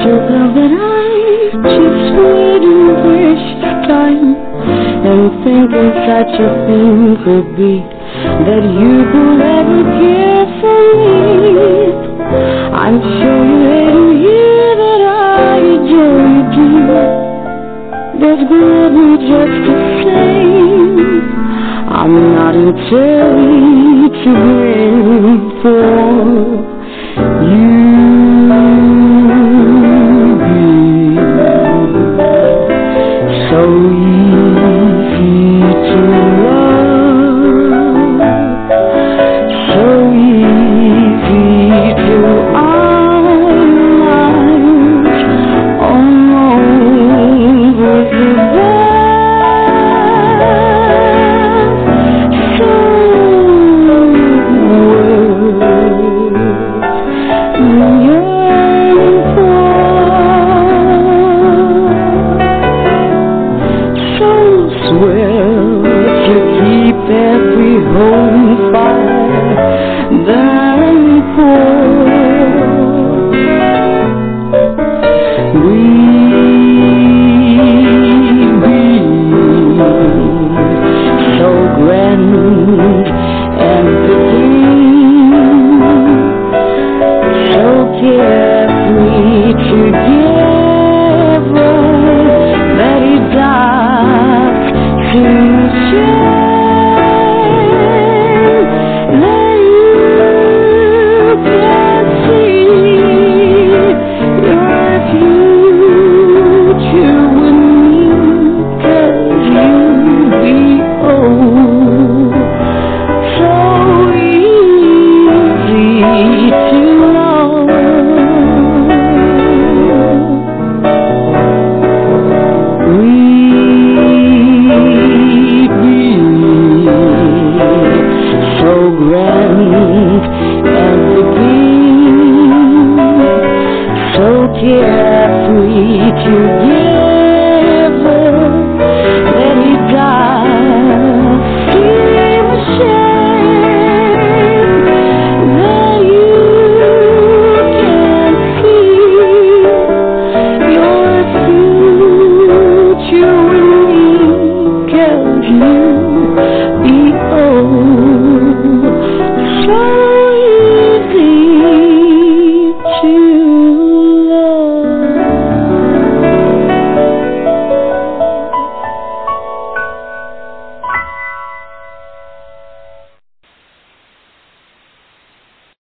love that I just wouldn't waste time and thinking such a thing could be, that you could ever care for me. I'm sure you hate to hear that I adore you too, but baby, just the same, I'm not entirely to blame for you. So